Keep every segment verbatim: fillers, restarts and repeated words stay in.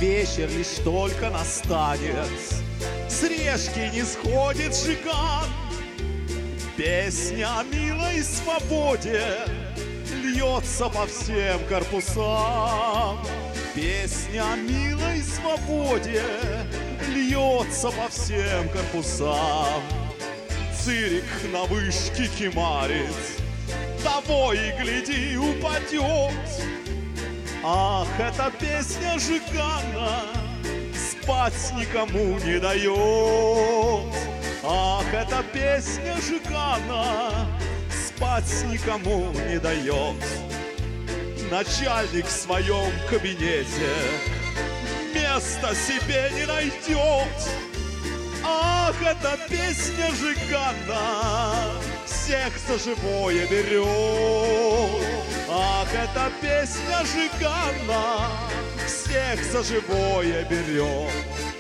вечер лишь только настанет, с решки не сходит жиган. Песня о милой свободе льется по всем корпусам. Песня о милой свободе льется по всем корпусам. Цирик на вышке кимарит, того и гляди упадет. Ах, эта песня Жигана спать никому не дает. Ах, эта песня Жигана спать никому не дает. Начальник в своем кабинете места себе не найдет. Ах, эта песня Жигана всех за живое берет. Ах, эта песня Жигана всех за живое берет.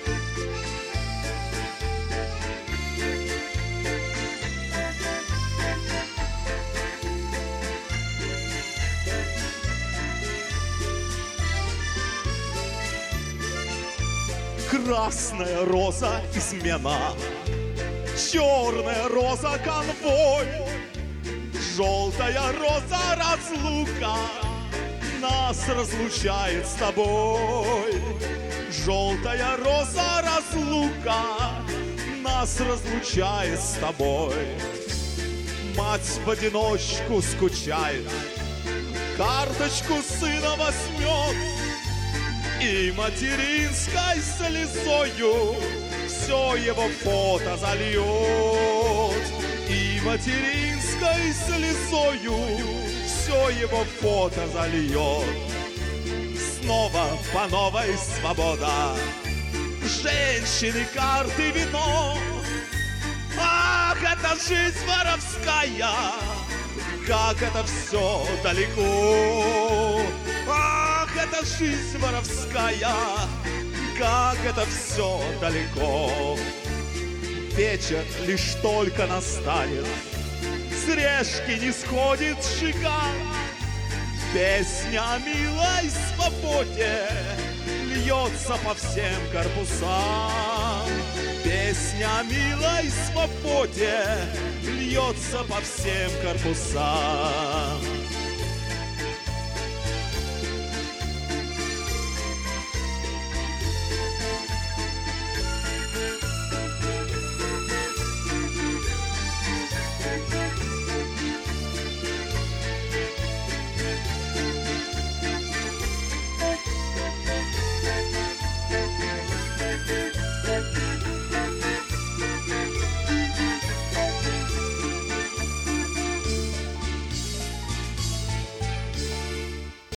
Красная роза — измена, черная роза — конвой, желтая роза — разлука нас разлучает с тобой. Желтая роза — разлука нас разлучает с тобой. Мать в одиночку скучает, карточку сына возьмет, и материнской слезою все его фото зальет. И материнской слезою все его фото зальет. Снова по новой свобода, женщины, карты, вино. Ах, это жизнь воровская, как это все далеко. Ах, это жизнь воровская, как это все далеко. Вечер лишь только настанет, с решки не сходит Жиган. Песня о милой свободе льется по всем корпусам. Песня о милой свободе льется по всем корпусам.